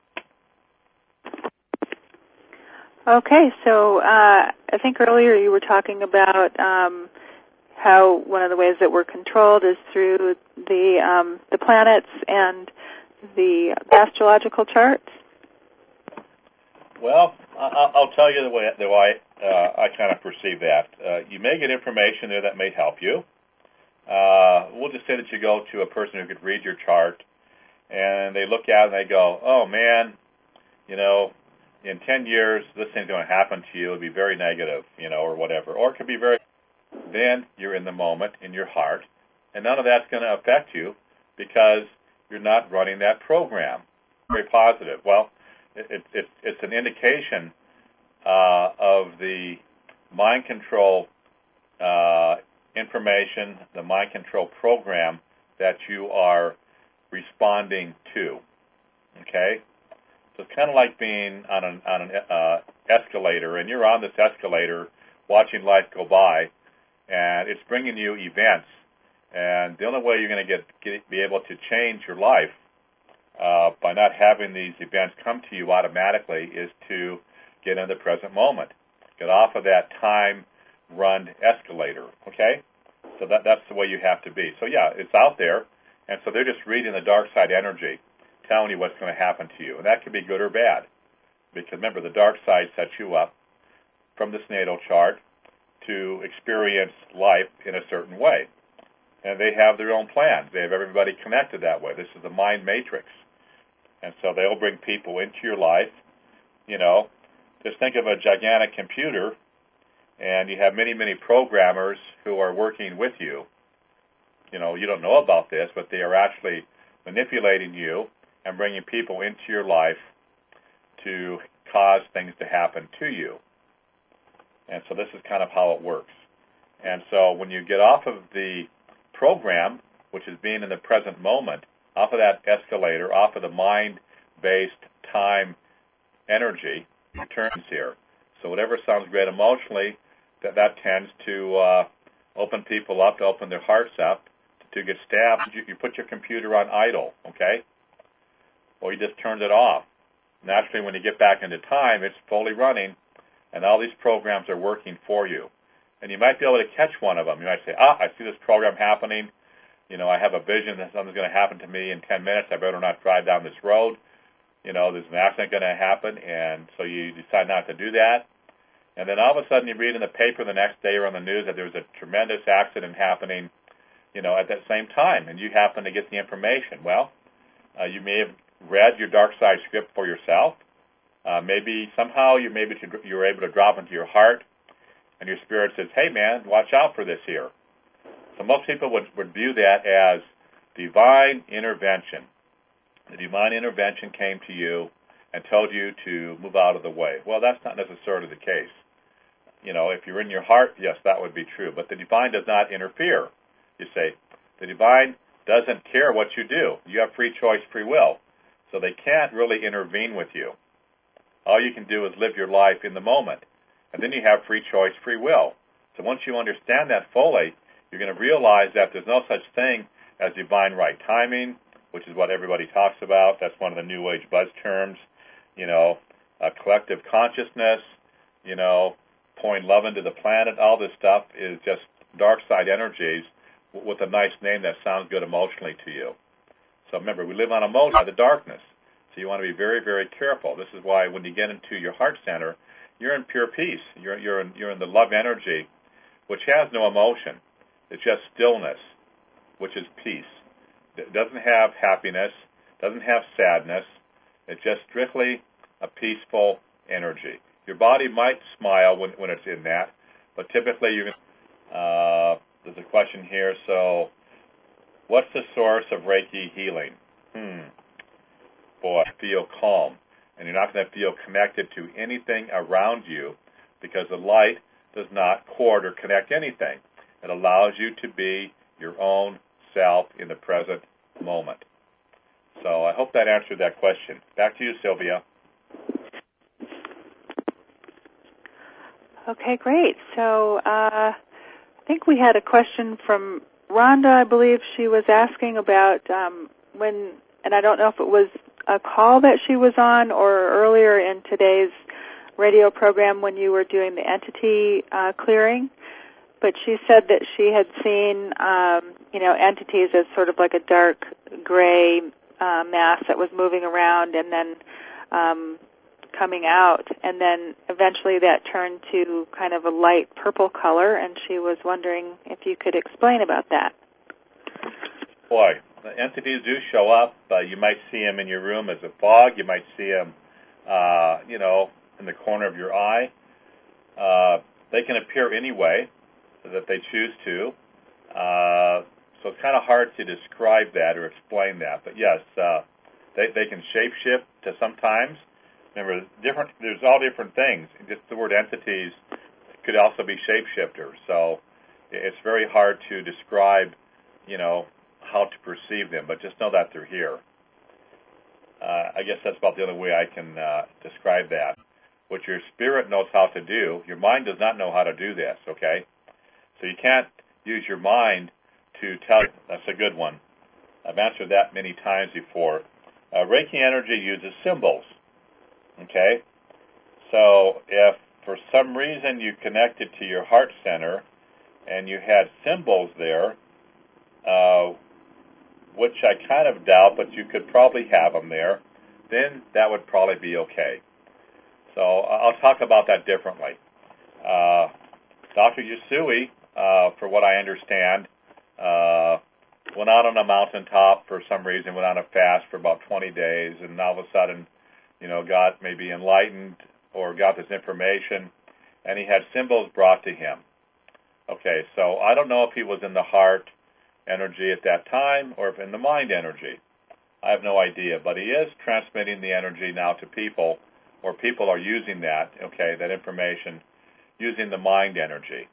Okay, so uh, I think earlier you were talking about um, how one of the ways that we're controlled is through the um, the planets and the astrological charts. Well, I'll tell you the way, the way uh, I kind of perceive that. Uh, you may get information there that may help you. Uh, we'll just say that you go to a person who could read your chart, and they look at it and they go, oh, man, you know, in ten years, this thing's going to happen to you. It'll be very negative, you know, or whatever. Or it could be very... Then you're in the moment, in your heart, and none of that's going to affect you because you're not running that program. Very positive. Well, it, it, it, it's an indication uh, of the mind control uh, information, the mind control program that you are responding to. Okay? So it's kind of like being on an, on an uh, escalator, and you're on this escalator watching life go by, and it's bringing you events. And the only way you're going to get, get be able to change your life uh, by not having these events come to you automatically is to get in the present moment. Get off of that time-run escalator, okay? So that that's the way you have to be. So, yeah, it's out there, and so they're just reading the dark side energy, telling you what's going to happen to you. And that could be good or bad, because remember, the dark side sets you up from this natal chart to experience life in a certain way. And they have their own plans. They have everybody connected that way. This is the mind matrix. And so they'll bring people into your life. You know, just think of a gigantic computer, and you have many, many programmers who are working with you. You know, you don't know about this, but they are actually manipulating you and bringing people into your life to cause things to happen to you. And so this is kind of how it works. And so when you get off of the program, which is being in the present moment, off of that escalator, off of the mind-based time energy, returns here. So whatever sounds great emotionally, that, that tends to uh, open people up, to open their hearts up, to get stabbed. You, you put your computer on idle, okay? Or you just turned it off. Naturally, when you get back into time, it's fully running, and all these programs are working for you. And you might be able to catch one of them. You might say, ah, I see this program happening. You know, I have a vision that something's going to happen to me in ten minutes. I better not drive down this road. You know, there's an accident going to happen, and so you decide not to do that. And then all of a sudden you read in the paper the next day or on the news that there's a tremendous accident happening, you know, at that same time, and you happen to get the information. Well, uh, you may have read your dark side script for yourself. Uh, maybe somehow you maybe to, you were able to drop into your heart, and your spirit says, hey, man, watch out for this here. So most people would, would view that as divine intervention. The divine intervention came to you and told you to move out of the way. Well, that's not necessarily the case. You know, if you're in your heart, yes, that would be true. But the divine does not interfere. You say, the divine doesn't care what you do. You have free choice, free will. So they can't really intervene with you. All you can do is live your life in the moment. And then you have free choice, free will. So once you understand that fully, you're going to realize that there's no such thing as divine right timing, which is what everybody talks about. That's one of the New Age buzz terms. You know, a collective consciousness, you know, pouring love into the planet. All this stuff is just dark side energies with a nice name that sounds good emotionally to you. So remember, we live on emotion by the darkness. So you want to be very, very careful. This is why when you get into your heart center, you're in pure peace. You're, you're, in, you're in the love energy, which has no emotion. It's just stillness, which is peace. It doesn't have happiness, doesn't have sadness. It's just strictly a peaceful energy. Your body might smile when, when it's in that, but typically you're going to, uh, there's a question here. So what's the source of Reiki healing? Hmm. Boy, feel calm. And you're not going to feel connected to anything around you because the light does not cord or connect anything. It allows you to be your own self in the present moment. So I hope that answered that question. Back to you, Sylvia. Okay, great. So uh, I think we had a question from Rhonda. I believe she was asking about um, when, and I don't know if it was a call that she was on or earlier in today's radio program when you were doing the entity uh, clearing, but she said that she had seen, um, you know, entities as sort of like a dark gray uh, mass that was moving around and then um, coming out, and then eventually that turned to kind of a light purple color, and she was wondering if you could explain about that. Boy, the entities do show up. Uh, you might see them in your room as a fog. You might see them, uh, you know, in the corner of your eye. Uh, they can appear any way that they choose to. Uh, so it's kind of hard to describe that or explain that. But yes, uh, they, they can shapeshift to sometimes. Remember, different. There's all different things. Just the word entities could also be shapeshifters. So it's very hard to describe, you know, how to perceive them, but just know that they're here. Uh, I guess that's about the only way I can uh, describe that. What your spirit knows how to do, your mind does not know how to do this, okay? So you can't use your mind to tell. That's a good one. I've answered that many times before. Uh, Reiki energy uses symbols, okay? So if for some reason you connected to your heart center and you had symbols there, uh, which I kind of doubt, but you could probably have them there, then that would probably be okay. So I'll talk about that differently. Uh, Doctor Usui, uh, for what I understand, uh, went out on a mountaintop for some reason, went on a fast for about twenty days, and all of a sudden, you know, got maybe enlightened or got this information, and he had symbols brought to him. Okay, so I don't know if he was in the heart energy at that time or if in the mind energy. I have no idea, but he is transmitting the energy now to people, or people are using that, okay, that information, using the mind energy.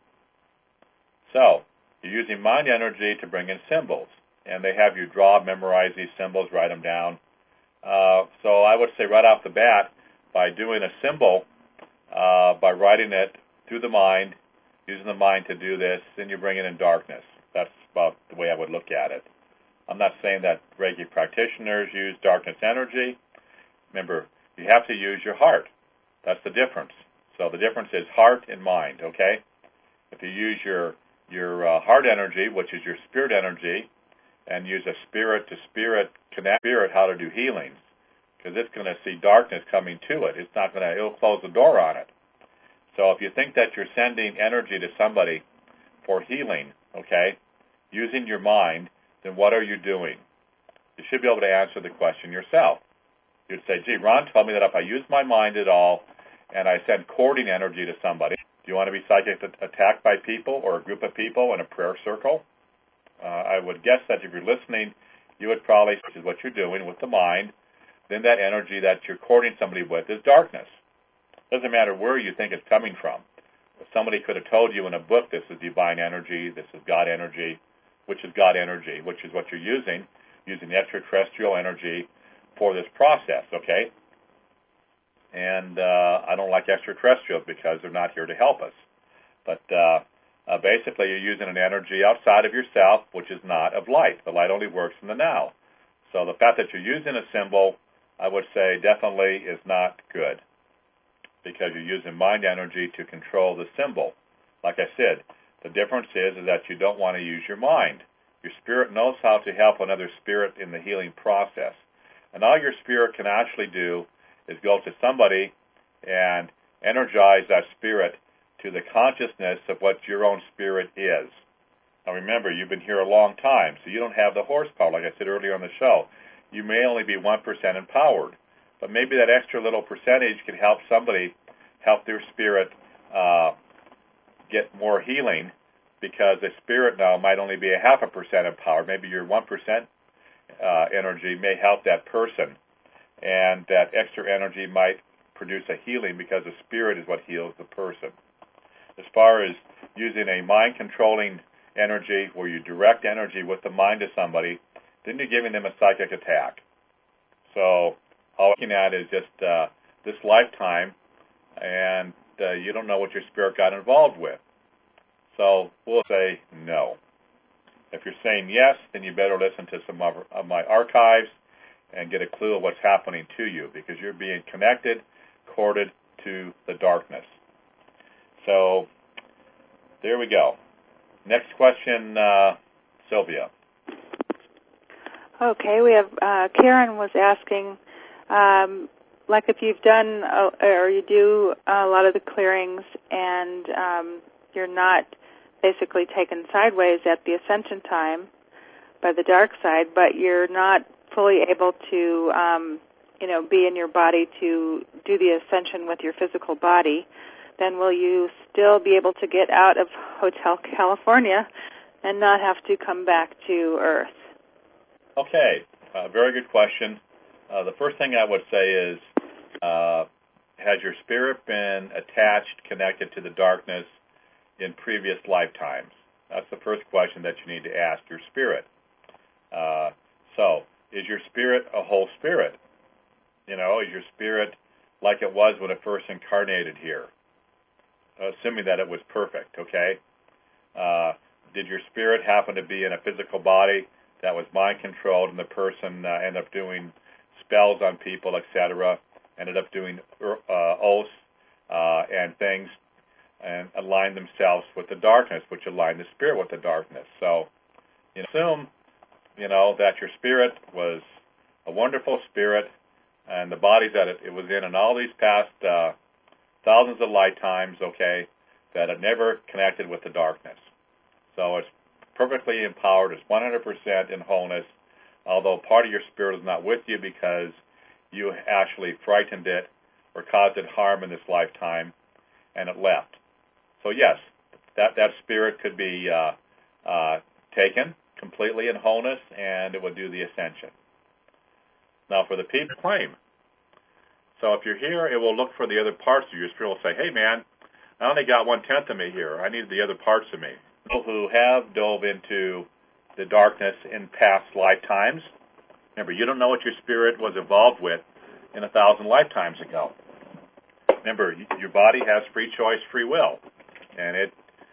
So you're using mind energy to bring in symbols, and they have you draw, memorize these symbols, write them down. Uh, so I would say right off the bat, by doing a symbol, uh, by writing it through the mind, using the mind to do this, then you're bringing in darkness. That's about the way I would look at it. I'm not saying that Reiki practitioners use darkness energy. Remember, you have to use your heart. That's the difference. So the difference is heart and mind, okay? If you use your your uh, heart energy, which is your spirit energy, and use a spirit-to-spirit connect spirit how to do healings, because it's going to see darkness coming to it. It's not going to, it'll close the door on it. So if you think that you're sending energy to somebody for healing, okay, using your mind, then what are you doing? You should be able to answer the question yourself. You'd say, gee, Ron told me that if I use my mind at all and I send cording energy to somebody, do you want to be psychic attacked by people or a group of people in a prayer circle? Uh, I would guess that if you're listening, you would probably, which is what you're doing with the mind, then that energy that you're courting somebody with is darkness. Doesn't matter where you think it's coming from. Somebody could have told you in a book, this is divine energy, this is God energy, which is God energy, which is what you're using, using extraterrestrial energy for this process, okay? And uh, I don't like extraterrestrials because they're not here to help us. But uh, uh, basically you're using an energy outside of yourself, which is not of light. The light only works in the now. So the fact that you're using a symbol, I would say definitely is not good, because you're using mind energy to control the symbol. Like I said, the difference is, is that you don't want to use your mind. Your spirit knows how to help another spirit in the healing process. And all your spirit can actually do is go to somebody and energize that spirit to the consciousness of what your own spirit is. Now remember, you've been here a long time, so you don't have the horsepower, like I said earlier on the show. You may only be one percent empowered, but maybe that extra little percentage can help somebody, help their spirit uh, get more healing, because the spirit now might only be a half a percent empowered. Maybe your one percent uh, energy may help that person, and that extra energy might produce a healing because the spirit is what heals the person. As far as using a mind-controlling energy where you direct energy with the mind to somebody, then you're giving them a psychic attack. So all I'm looking at is just uh, this lifetime, and uh, you don't know what your spirit got involved with. So we'll say no. If you're saying yes, then you better listen to some of, of my archives and get a clue of what's happening to you, because you're being connected, corded to the darkness. So there we go. Next question, uh, Sylvia. Okay, we have uh, Karen was asking, um, like if you've done uh, or you do a lot of the clearings and um, you're not basically taken sideways at the ascension time by the dark side, but you're not fully able to, um, you know, be in your body to do the ascension with your physical body, then will you still be able to get out of Hotel California and not have to come back to Earth? Okay, uh, very good question. Uh, the first thing I would say is, uh, has your spirit been attached, connected to the darkness in previous lifetimes? That's the first question that you need to ask your spirit. Uh, so, is your spirit a whole spirit? You know, is your spirit like it was when it first incarnated here? Assuming that it was perfect, okay? Uh, did your spirit happen to be in a physical body that was mind-controlled, and the person uh, ended up doing spells on people, et cetera, ended up doing uh, oaths uh, and things, and aligned themselves with the darkness, which aligned the spirit with the darkness. So, you know, assume, you know, that your spirit was a wonderful spirit, and the body that it, it was in, and all these past uh, thousands of lifetimes, okay, that it never connected with the darkness. So it's perfectly empowered, it's one hundred percent in wholeness, although part of your spirit is not with you because you actually frightened it or caused it harm in this lifetime, and it left. So yes, that, that spirit could be uh, uh, taken completely in wholeness, and it would do the ascension. Now for the people claim. So if you're here, it will look for the other parts of your spirit. Will say, hey man, I only got one-tenth of me here. I need the other parts of me. People who have dove into the darkness in past lifetimes, remember, you don't know what your spirit was involved with in a thousand lifetimes ago. Remember, your body has free choice, free will, and it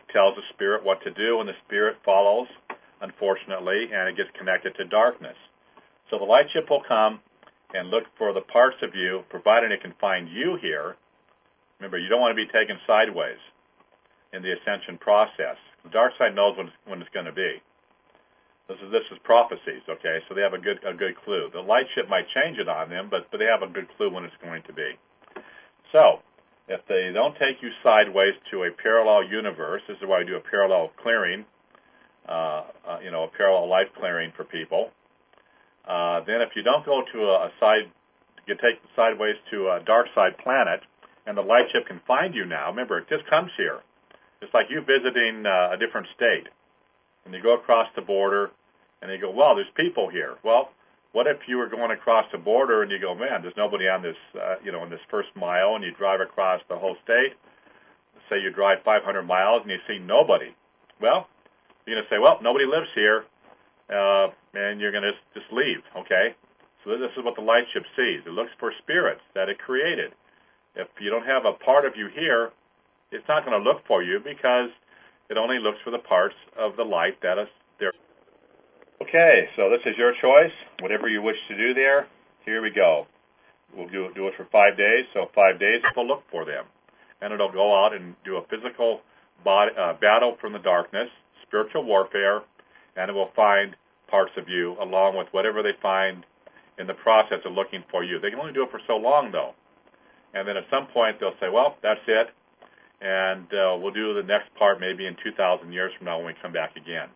tells the spirit what to do, and the spirit follows, unfortunately, and it gets connected to darkness. So the light ship will come and look for the parts of you, provided it can find you here. Remember, you don't want to be taken sideways in the ascension process. The dark side knows when it's, when it's going to be. This is this is prophecies, okay? So they have a good a good clue. The light ship might change it on them, but, but they have a good clue when it's going to be. So if they don't take you sideways to a parallel universe, this is why I do a parallel clearing, uh, uh, you know, a parallel life clearing for people. Uh, then if you don't go to a, a side, you take sideways to a dark side planet, and the light ship can find you now. Remember, it just comes here. It's like you visiting uh, a different state. And you go across the border, and you go, well, there's people here. Well, what if you were going across the border, and you go, man, there's nobody on this, uh, you know, in this first mile, and you drive across the whole state. Say you drive five hundred miles, and you see nobody. Well, you're going to say, well, nobody lives here, uh, and you're going to just leave, okay? So this is what the light ship sees. It looks for spirits that it created. If you don't have a part of you here, it's not going to look for you because it only looks for the parts of the light that is there. Okay, so this is your choice. Whatever you wish to do there, here we go. We'll do, do it for five days. So five days, we'll look for them. And it'll go out and do a physical body, uh, battle from the darkness, spiritual warfare, and it will find parts of you along with whatever they find in the process of looking for you. They can only do it for so long, though. And then at some point, they'll say, well, that's it. And uh, we'll do the next part maybe in two thousand years from now when we come back again.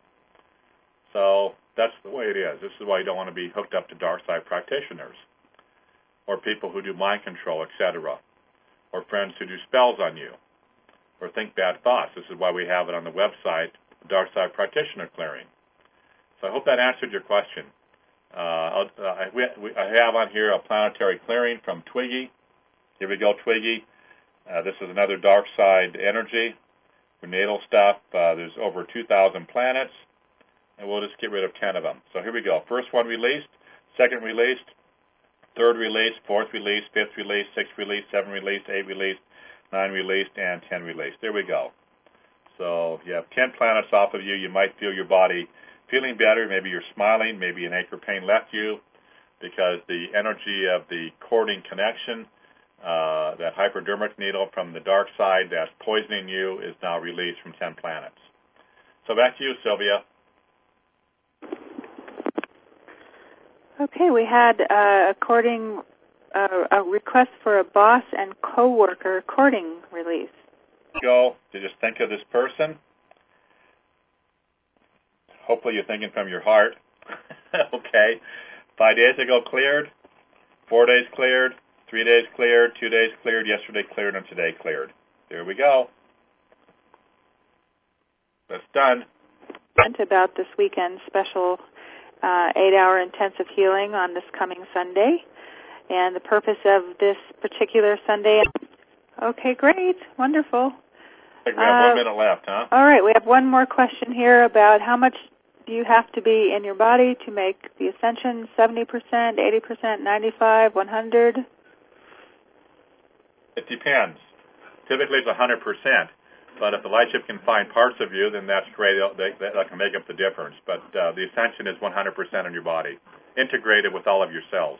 So that's the way it is. This is why you don't want to be hooked up to dark side practitioners or people who do mind control, et cetera, or friends who do spells on you or think bad thoughts. This is why we have it on the website, Dark Side Practitioner Clearing. So I hope that answered your question. Uh, uh, I, we, I have on here a planetary clearing from Twiggy. Here we go, Twiggy. Uh, this is another dark side energy, natal stuff. Uh, there's over two thousand planets, and we'll just get rid of ten of them. So here we go. First one released, second released, third released, fourth released, fifth released, sixth released, seven released, eight released, nine released, and ten released. There we go. So if you have ten planets off of you, you might feel your body feeling better. Maybe you're smiling. Maybe an ache or pain left you because the energy of the cording connection, Uh, that hypodermic needle from the dark side that's poisoning you is now released from ten planets. So back to you, Sylvia. Okay, we had uh, a courting, uh, a request for a boss and co-worker courting release. Go to just think of this person. Hopefully you're thinking from your heart. Okay. Five days ago cleared, four days cleared, Three days cleared, two days cleared, yesterday cleared, and today cleared. There we go. That's done. About this weekend's special uh, eight-hour intensive healing on this coming Sunday, and the purpose of this particular Sunday. Okay, great, wonderful. I think we have uh, one minute left, huh? All right, we have one more question here about how much do you have to be in your body to make the ascension? seventy percent, eighty percent, ninety-five, one hundred? It depends. Typically it's one hundred percent, but if the light ship can find parts of you, then that's great. They, they, that can make up the difference. But uh, the ascension is one hundred percent in your body, integrated with all of your cells.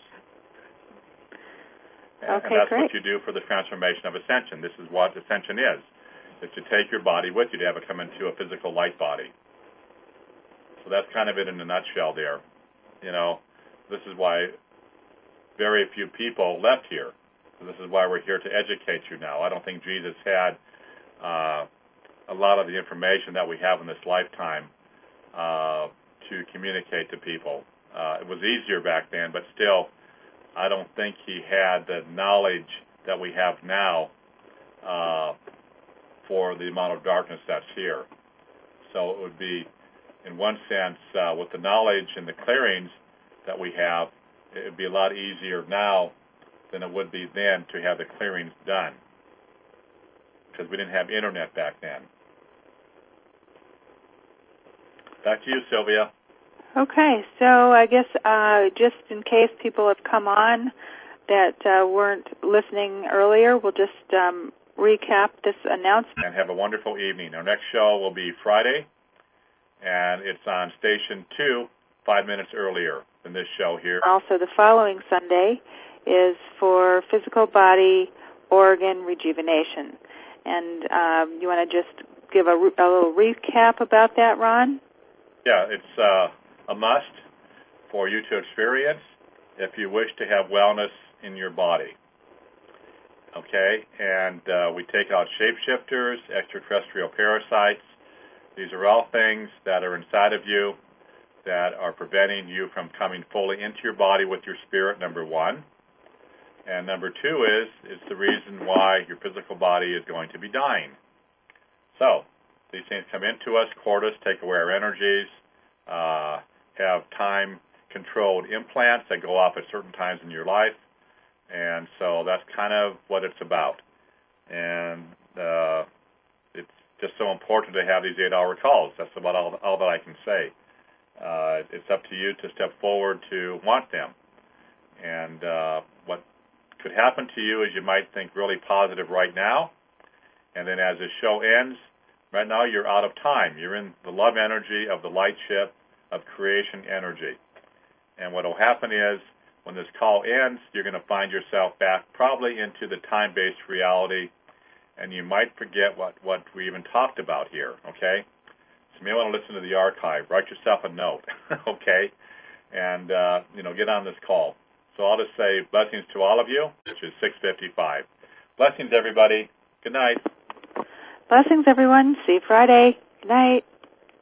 And, okay, and that's great. what you do for the transformation of ascension. This is what ascension is, is to take your body with you to have it come into a physical light body. So that's kind of it in a nutshell there. You know, this is why very few people left here. This is why we're here to educate you now. I don't think Jesus had uh, a lot of the information that we have in this lifetime uh, to communicate to people. Uh, it was easier back then, but still, I don't think he had the knowledge that we have now uh, for the amount of darkness that's here. So it would be, in one sense, uh, with the knowledge and the clearings that we have, it would be a lot easier now than it would be then to have the clearings done, because we didn't have internet back then. Back to you, Sylvia. Okay, so I guess uh, just in case people have come on that uh, weren't listening earlier, we'll just um, recap this announcement. And have a wonderful evening. Our next show will be Friday, and it's on Station two, five minutes earlier than this show here. Also, the following Sunday is for physical body organ rejuvenation. And um, you want to just give a, a little recap about that, Ron? Yeah, it's uh, a must for you to experience if you wish to have wellness in your body. Okay, and uh, we take out shapeshifters, extraterrestrial parasites. These are all things that are inside of you that are preventing you from coming fully into your body with your spirit, number one. And number two is, it's the reason why your physical body is going to be dying. So, these things come into us, court us, take away our energies, uh, have time-controlled implants that go off at certain times in your life. And so that's kind of what it's about. And uh, it's just so important to have these eight-hour calls. That's about all, all that I can say. Uh, it's up to you to step forward to want them. And uh, what could happen to you is you might think really positive right now, and then as this show ends, right now you're out of time. You're in the love energy of the light ship of creation energy. And what will happen is, when this call ends, you're going to find yourself back probably into the time-based reality, and you might forget what, what we even talked about here, okay? So you may want to listen to the archive. Write yourself a note, okay? And, uh, you know, get on this call. So I'll just say blessings to all of you, which is six fifty-five. Blessings, everybody. Good night. Blessings, everyone. See you Friday. Good night.